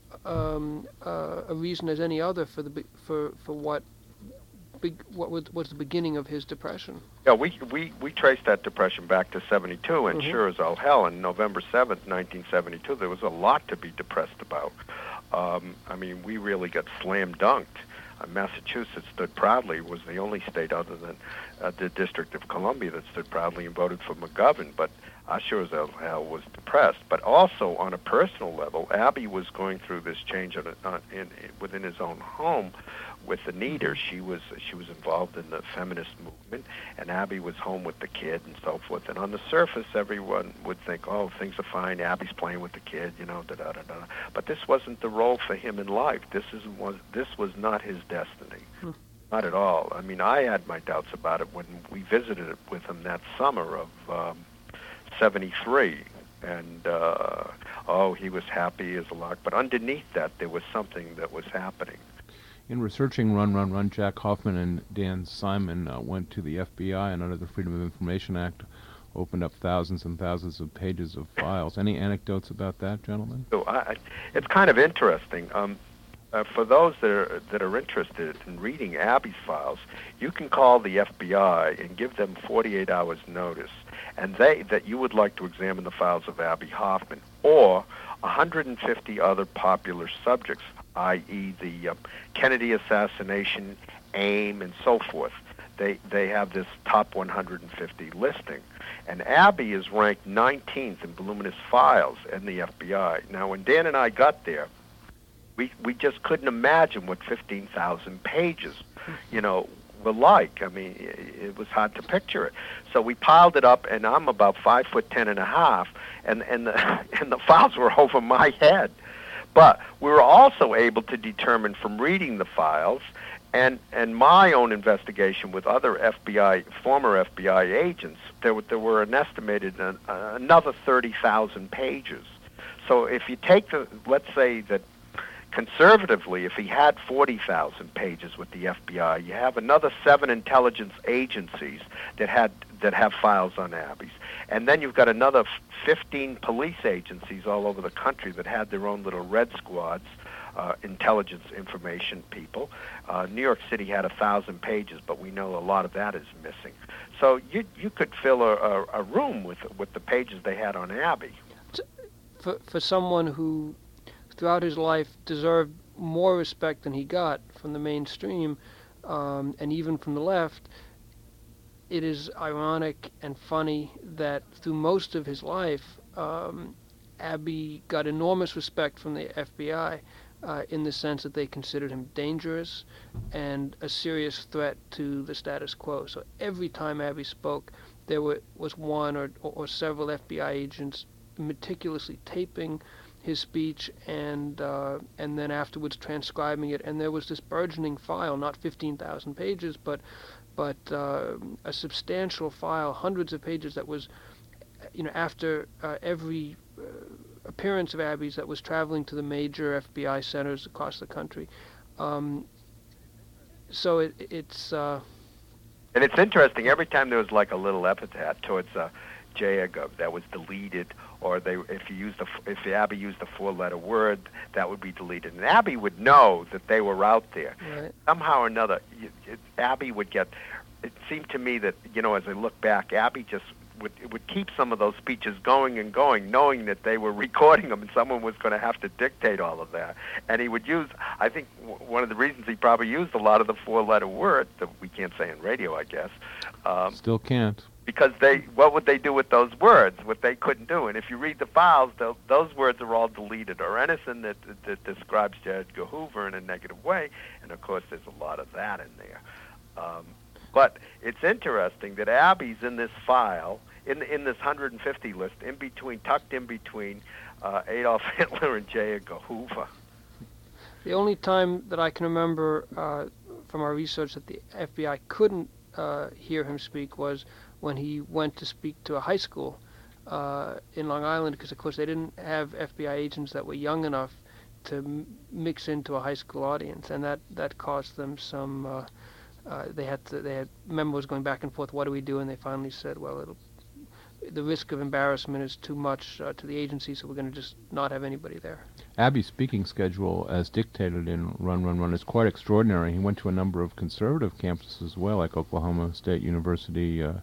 um, uh, a reason as any other for the be- for for what big what was, was the beginning of his depression. Yeah, we we we traced that depression back to seventy-two, and Mhm. sure as all hell, on November seventh, nineteen seventy-two, there was a lot to be depressed about. Um, I mean, we really got slam dunked. Uh, Massachusetts stood proudly, was the only state other than uh, the District of Columbia that stood proudly and voted for McGovern, but I sure as all hell was depressed. But also, on a personal level, Abby was going through this change on, a, on, in, in, within his own home with Anita. She was she was involved in the feminist movement, and Abby was home with the kid and so forth. And on the surface, everyone would think, oh, things are fine. Abby's playing with the kid, you know, da da da da. But this wasn't the role for him in life. This is was this was not his destiny. Hmm. Not at all. I mean, I had my doubts about it when we visited it with him that summer of um, seventy-three. And, uh, oh, he was happy as a lark. But underneath that, there was something that was happening. In researching Run, Run, Run, Jack Hoffman and Dan Simon uh, went to the F B I and under the Freedom of Information Act opened up thousands and thousands of pages of files. Any anecdotes about that, gentlemen? So I, I- it's kind of interesting. Um, uh, for those that are, that are interested in reading Abby's files, you can call the F B I and give them forty-eight hours notice, and they that you would like to examine the files of Abby Hoffman or one hundred fifty other popular subjects, that is the um, Kennedy assassination, AIM, and so forth. They they have this top one hundred fifty listing. And Abby is ranked nineteenth in voluminous files in the F B I. Now, when Dan and I got there, we we just couldn't imagine what fifteen thousand pages, you know, were like. I mean, it, it was hard to picture it. So we piled it up, and I'm about five foot ten and a half, and and the and the files were over my head. But we were also able to determine from reading the files and and my own investigation with other F B I, former F B I agents, there were, there were an estimated uh, another thirty thousand pages. So if you take the, let's say that conservatively, if he had forty thousand pages with the F B I, you have another seven intelligence agencies that had that have files on Abby's. And then you've got another fifteen police agencies all over the country that had their own little red squads, uh, intelligence information people. Uh, New York City had a thousand pages, but we know a lot of that is missing. So you you could fill a, a, a room with with the pages they had on Abby. For for someone who, throughout his life, deserved more respect than he got from the mainstream, um, and even from the left, it is ironic and funny that through most of his life, um, Abbey got enormous respect from the F B I uh, in the sense that they considered him dangerous and a serious threat to the status quo. So every time Abbey spoke, there were, was one or, or several F B I agents meticulously taping his speech and uh, and then afterwards transcribing it. And there was this burgeoning file, not fifteen thousand pages, but but uh, a substantial file, hundreds of pages that was, you know, after uh, every uh, appearance of Abbey's that was traveling to the major F B I centers across the country. Um, so it, it's... Uh, and it's interesting, every time there was like a little epithet towards uh, J A G that was deleted, or they, if you used a, if Abby used a four-letter word, that would be deleted. And Abby would know that they were out there. Right. Somehow or another, it, it, Abby would get. It seemed to me that, you know, as I look back, Abby just would would keep some of those speeches going and going, knowing that they were recording them and someone was going to have to dictate all of that. And he would use, I think, w- one of the reasons he probably used a lot of the four-letter words that we can't say on radio, I guess. Um, Still can't. Because they, what would they do with those words? What they couldn't do. And if you read the files, those words are all deleted, or anything that, that, that describes J. Edgar Hoover in a negative way. And of course, there's a lot of that in there. Um, but it's interesting that Abby's in this file, in in this one hundred fifty list, in between, tucked in between uh, Adolf Hitler and J. Edgar Hoover. The only time that I can remember uh, from our research that the F B I couldn't uh, hear him speak was when he went to speak to a high school uh, in Long Island, because of course they didn't have F B I agents that were young enough to m- mix into a high school audience, and that, that caused them some. Uh, uh, they had to, they had memos going back and forth. What do we do? And they finally said, well, it'll, the risk of embarrassment is too much uh, to the agency, so we're going to just not have anybody there. Abbey's speaking schedule, as dictated in Run, Run, Run, is quite extraordinary. He went to a number of conservative campuses as well, like Oklahoma State University uh,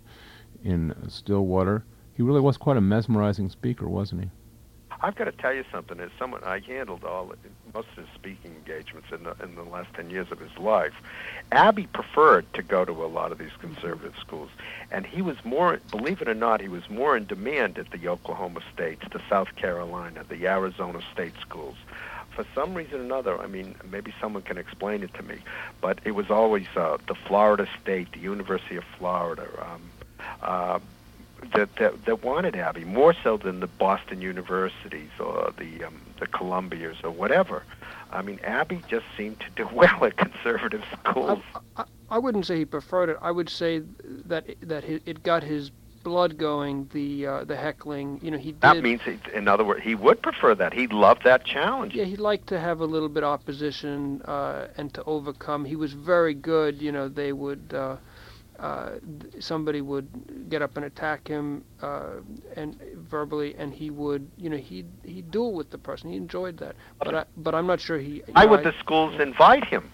in Stillwater. He really was quite a mesmerizing speaker, wasn't he? I've got to tell you something. As someone, I handled all most of his speaking engagements in the in the last ten years of his life. Abbey preferred to go to a lot of these conservative schools, and he was more, believe it or not, he was more in demand at the Oklahoma States, the South Carolina, the Arizona State schools. For some reason or another, I mean, maybe someone can explain it to me, but it was always uh, the Florida State, the University of Florida, um, uh, that, that that wanted Abbey more so than the Boston universities or the um, the Columbias or whatever. I mean, Abbey just seemed to do well at conservative schools. I, I, I wouldn't say he preferred it. I would say that that it got his blood going, the uh, the heckling. You know, he did. That means, he, in other words, he would prefer that. He loved that challenge. Yeah, he liked to have a little bit of opposition uh, and to overcome. He was very good. You know, they would. Uh, uh, somebody would get up and attack him uh, and verbally, and he would. You know, he he duel with the person. He enjoyed that. But I, but I'm not sure he. Why know, would I, the schools invite him?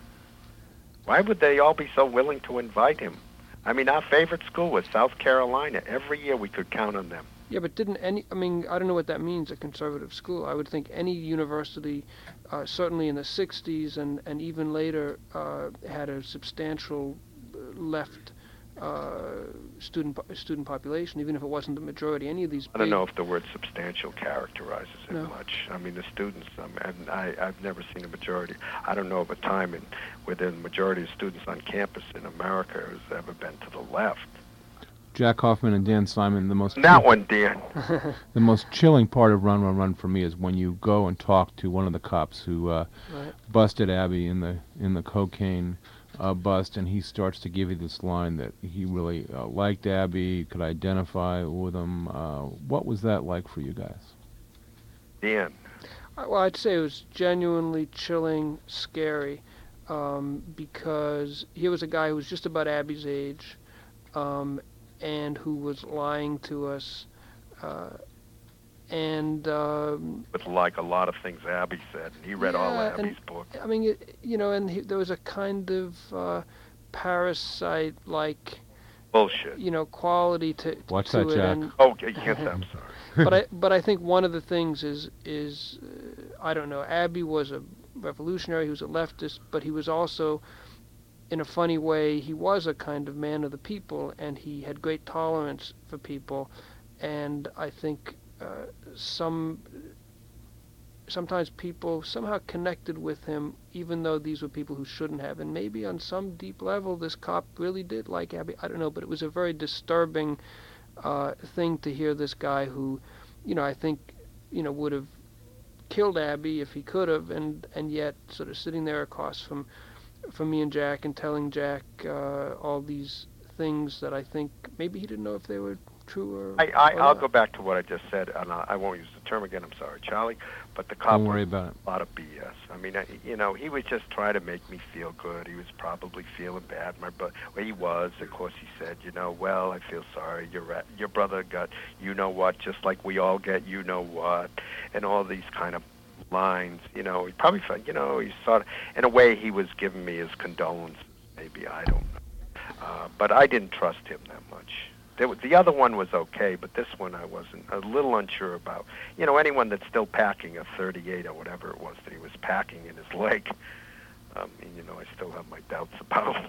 Why would they all be so willing to invite him? I mean, our favorite school was South Carolina. Every year we could count on them. Yeah, but didn't any, I mean, I don't know what that means, a conservative school. I would think any university, uh, certainly in the sixties and, and even later, uh, had a substantial left uh, student student population, even if it wasn't the majority. Any of these big, I don't know if the word substantial characterizes it No. much. I mean, the students, um, and I, I've never seen a majority. I don't know of a time in, where the majority of students on campus in America has ever been to the left. Jack Hoffman and Dan Simon, the most That one, Dan. the most chilling part of Run, Run, Run for me is when you go and talk to one of the cops who uh, Right. busted Abby in the in the cocaine uh, bust, and he starts to give you this line that he really uh, liked Abby, could identify with him. Uh, what was that like for you guys? Dan. I- Well, I'd say it was genuinely chilling, scary, um, because he was a guy who was just about Abby's age, um, and who was lying to us, uh, and um, With like a lot of things Abby said, and he read all Yeah, and- Abby's book. I mean, it, you know, and he, there was a kind of uh, parasite-like, Bullshit. you know, quality to, to Watch that, it. Jack. And, Oh, you can't say I'm sorry. but I but I think one of the things is is uh, I don't know. Abby was a revolutionary. He was a leftist, but he was also, in a funny way, he was a kind of man of the people, and he had great tolerance for people. And I think uh, some sometimes people somehow connected with him, even though these were people who shouldn't have. And maybe on some deep level, this cop really did like Abby. I don't know, but it was a very disturbing uh, thing to hear this guy who, you know, I think, you know, would have killed Abby if he could have, and and yet sort of sitting there across from from me and Jack and telling Jack uh, all these things that I think maybe he didn't know if they were true or. I, I, or I'll not. go back to what I just said, and I, I won't use the term again. I'm sorry, Charlie. But the cop Don't worry was about it. a lot of B S. I mean, I, you know, he was just trying to make me feel good. He was probably feeling bad. My bro- well, he was. Of course, he said, you know, well, I feel sorry. Your ra- your brother got, you know what, just like we all get, you know what, and all these kind of lines. You know, he probably felt, you know, he sort of, in a way, he was giving me his condolences. Maybe, I don't know. Uh, but I didn't trust him that much. There was, the other one was okay, but this one I wasn't, a little unsure about. You know, anyone that's still packing a thirty-eight or whatever it was that he was packing in his leg, um, you know, I still have my doubts about.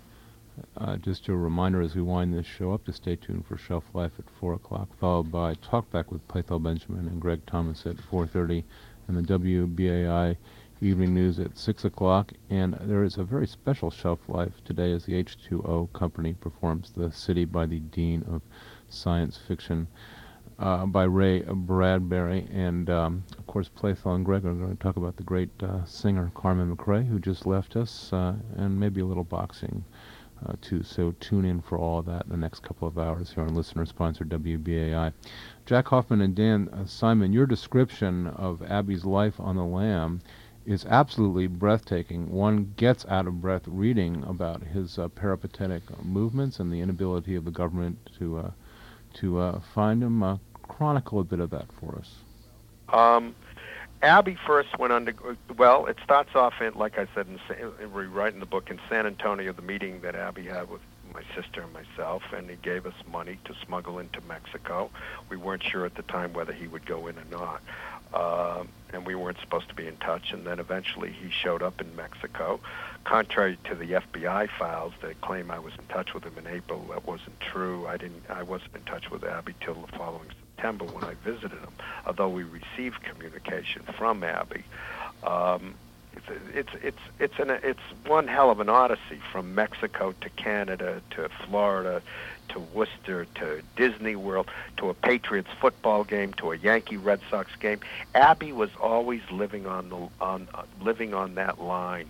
Uh, just a reminder as we wind this show up to stay tuned for Shelf Life at four o'clock, followed by Talkback with Pythol Benjamin and Greg Thomas at four thirty, and the W B A I Evening News at six o'clock. And there is a very special Shelf Life today as the H two O Company performs The City by the Dean of Science Fiction uh, by Ray Bradbury. And, um, of course, Pythol and Greg are going to talk about the great uh, singer Carmen McRae, who just left us, uh, and maybe a little boxing. Uh, too. So tune in for all of that in the next couple of hours here on listener-sponsored W B A I. Jack Hoffman and Dan uh, Simon, your description of Abby's life on the lam is absolutely breathtaking. One gets out of breath reading about his uh, peripatetic uh, movements and the inability of the government to uh, to uh, find him. Uh, chronicle a bit of that for us. Um, Abby first went under, well, it starts off, in, like I said, in, we write in the book, in San Antonio, the meeting that Abby had with my sister and myself, and he gave us money to smuggle into Mexico. We weren't sure at the time whether he would go in or not, uh, and we weren't supposed to be in touch, and then eventually he showed up in Mexico. Contrary to the F B I files that claim I was in touch with him in April, that wasn't true. I didn't. I wasn't in touch with Abby till the following September when I visited him, although we received communication from Abby. Um, it's it's it's it's an it's one hell of an odyssey from Mexico to Canada to Florida to Worcester to Disney World to a Patriots football game to a Yankee Red Sox game. Abby was always living on the on uh, living on that line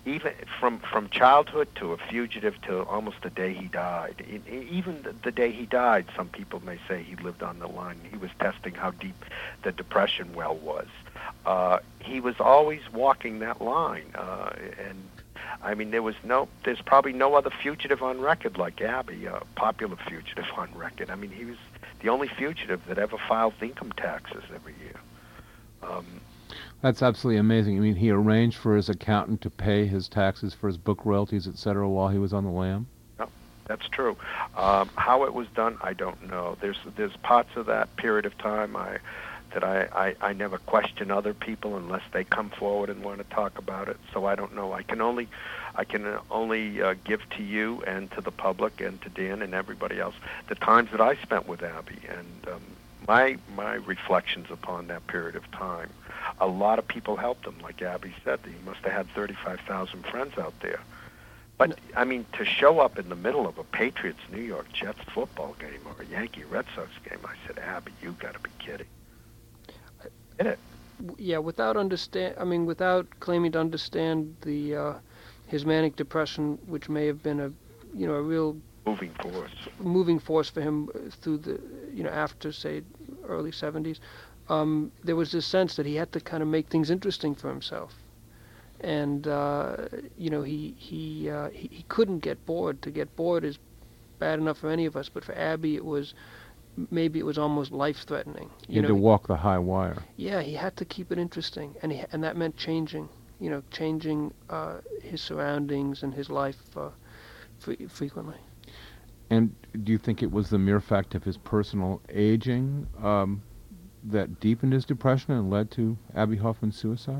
even from from childhood to a fugitive to almost the day he died. E- e- Even the, the day he died, some people may say he lived on the line. He was testing how deep the depression well was. Uh, he was always walking that line, uh, and I mean, there was no, there's probably no other fugitive on record like Abbie, a popular fugitive on record. I mean, he was the only fugitive that ever filed income taxes every year. Um, That's absolutely amazing. I mean, he arranged for his accountant to pay his taxes for his book royalties, et cetera, while he was on the lam? No, that's true. Um, how it was done, I don't know. There's there's parts of that period of time I that I, I, I never question other people unless they come forward and want to talk about it. So I don't know. I can only I can only uh, give to you and to the public and to Dan and everybody else the times that I spent with Abbie and um, my my reflections upon that period of time. A lot of people helped him, like Abbie said. He must have had thirty-five thousand friends out there. But, I mean, to show up in the middle of a Patriots-New York Jets football game or a Yankee-Red Sox game, I said, Abbie, you got to be kidding. Did it? Yeah, without understand, I mean, without claiming to understand the uh, his manic depression, which may have been a, you know, a real moving force, moving force for him through the, you know, after say early seventies. Um, there was this sense that he had to kind of make things interesting for himself, and uh, you know, he he, uh, he he couldn't get bored. To get bored is bad enough for any of us, but for Abbie, it was. Maybe it was almost life-threatening. You, you had know, to walk the high wire. Yeah, he had to keep it interesting, and he, and that meant changing. You know, changing uh, his surroundings and his life uh, fre- frequently. And do you think it was the mere fact of his personal aging um, that deepened his depression and led to Abbie Hoffman's suicide?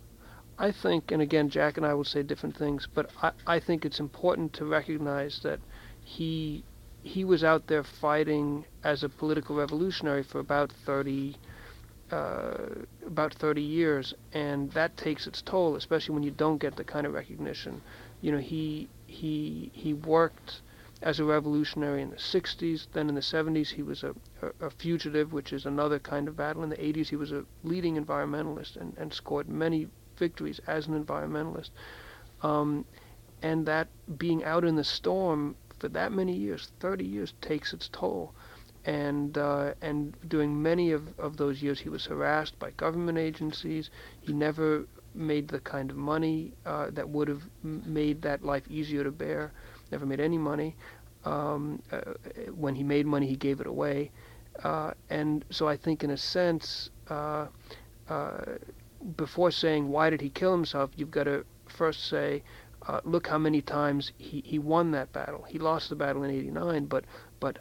I think, and again, Jack and I will say different things, but I, I think it's important to recognize that he. He was out there fighting as a political revolutionary for about thirty, uh, about thirty years, and that takes its toll, especially when you don't get the kind of recognition. You know, he he he worked as a revolutionary in the sixties. Then in the seventies, he was a, a, a fugitive, which is another kind of battle. In the eighties, he was a leading environmentalist and, and scored many victories as an environmentalist. Um, and that being out in the storm for that many years, thirty years, takes its toll. And uh, and during many of, of those years, he was harassed by government agencies. He never made the kind of money uh, that would have made that life easier to bear. Never made any money. Um, uh, when he made money, he gave it away. Uh, and so I think, in a sense, uh, uh, before saying why did he kill himself, you've got to first say, Uh, look how many times he, he won that battle. He lost the battle in eighty-nine, but but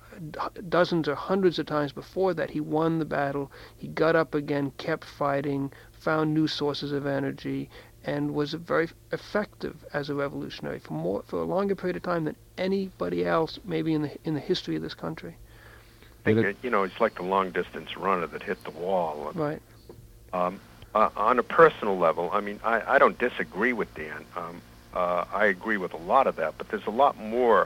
dozens or hundreds of times before that, he won the battle. He got up again, kept fighting, found new sources of energy, and was very effective as a revolutionary for more for a longer period of time than anybody else, maybe in the in the history of this country. I think it, you know, it's like the long distance runner that hit the wall. Right. Um, uh, on a personal level, I mean, I, I don't disagree with Dan. Um, Uh, I agree with a lot of that, but there's a lot more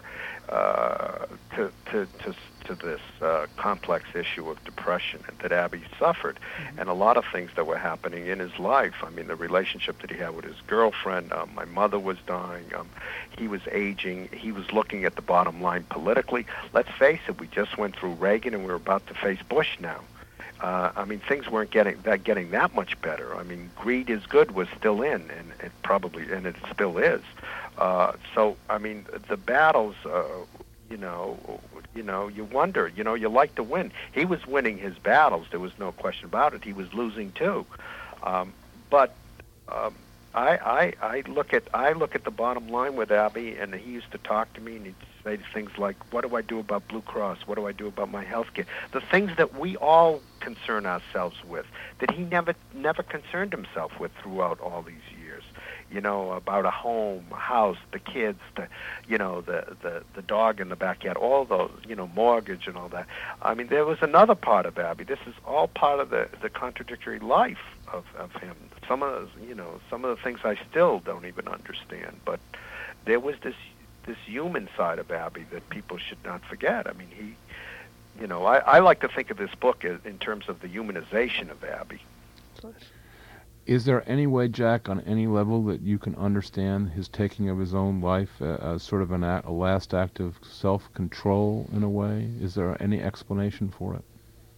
uh, to, to to to this uh, complex issue of depression that Abbie suffered, mm-hmm. and a lot of things that were happening in his life. I mean, the relationship that he had with his girlfriend. Um, my mother was dying. Um, he was aging. He was looking at the bottom line politically. Let's face it, we just went through Reagan, and we're about to face Bush now. Uh, I mean, things weren't getting that getting that much better. I mean, greed is good was still in, and it probably, and it still is. Uh, so, I mean, the battles, uh, you know, you know, you wonder, you know, you like to win. He was winning his battles. There was no question about it. He was losing too. Um, but um, I, I, I look at I look at the bottom line with Abbie, and he used to talk to me, and he'd say things like, what do I do about Blue Cross? What do I do about my health care? The things that we all concern ourselves with, that he never never concerned himself with throughout all these years. You know, about a home, a house, the kids, the, you know, the, the, the dog in the backyard, all those, you know, mortgage and all that. I mean, there was another part of Abbie. This is all part of the, the contradictory life of, of him. Some of those, you know, some of the things I still don't even understand. But there was this this human side of Abbie that people should not forget. I mean, he, you know, I, I like to think of this book as, in terms of the humanization of Abbie. Is there any way, Jack, on any level that you can understand his taking of his own life uh, as sort of an act, a last act of self-control in a way? Is there any explanation for it?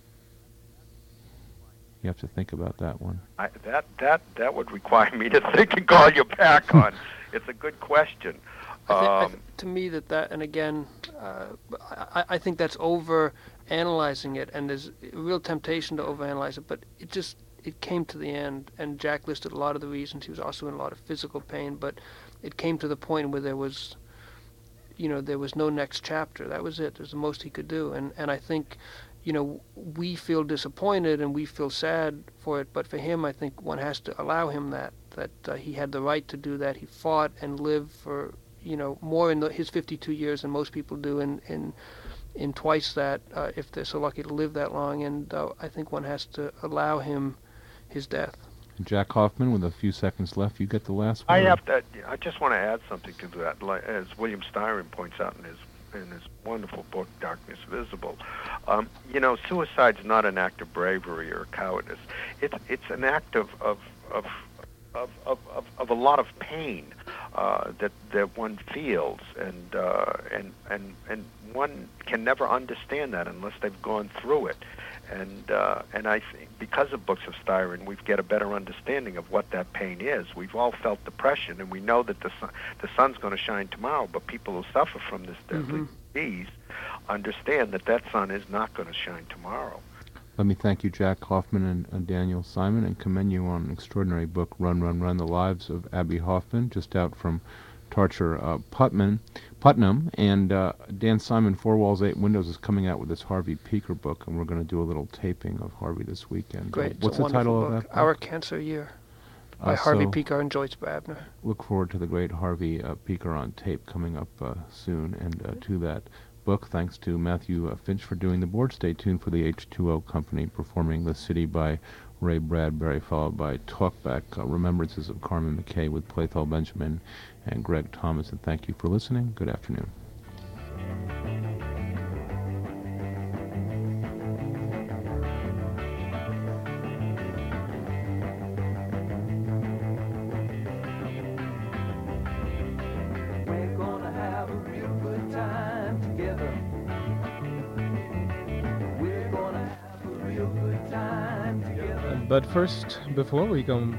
You have to think about that one. I, that that that would require me to think and call you back on. It's a good question. I thi- I Um, th- to me, that that, and again, uh, I, I think that's over analyzing it, and there's a real temptation to overanalyze it. But it just it came to the end, and Jack listed a lot of the reasons. He was also in a lot of physical pain, but it came to the point where there was, you know, there was no next chapter. That was it. It was the most he could do, and and I think, you know, we feel disappointed and we feel sad for it, but for him, I think one has to allow him that that uh, he had the right to do that. He fought and lived for, you know, more in the, his fifty-two years than most people do in in, in twice that, uh, if they're so lucky to live that long. And uh, I think one has to allow him his death. Jack Hoffman, with a few seconds left, you get the last I word. have to. I just want to add something to that. Like, as William Styron points out in his in his wonderful book Darkness Visible, um, you know, suicide's not an act of bravery or cowardice. It's it's an act of of of of of, of, of a lot of pain uh, that that one feels, and uh, and and and one can never understand that unless they've gone through it. And uh, and I think because of books of Styron, we get a better understanding of what that pain is. We've all felt depression, and we know that the sun, the sun's going to shine tomorrow. But people who suffer from this deadly Mhm. disease understand that that sun is not going to shine tomorrow. Let me thank you, Jack Hoffman and uh, Daniel Simon, and commend you on an extraordinary book, Run, Run, Run, The Lives of Abbie Hoffman, just out from Tarcher uh, Putman, Putnam. And uh, Dan Simon, Four Walls, Eight Windows, is coming out with this Harvey Peaker book, and we're going to do a little taping of Harvey this weekend. Great. Uh, It's what's a the title wonderful of book. that book? Our Cancer Year by Uh, Harvey so Peaker and Joyce Babner. Look forward to the great Harvey uh, Peaker on tape coming up uh, soon, and uh, to that book, thanks to Matthew uh, Finch for doing the board. Stay tuned for the H two O Company performing The City by Ray Bradbury, followed by Talkback, uh, Remembrances of Carmen McKay with Plathel Benjamin and Greg Thomas. And thank you for listening. Good afternoon. We're gonna have a real good time together. We're gonna have a real good time together. But first, before we go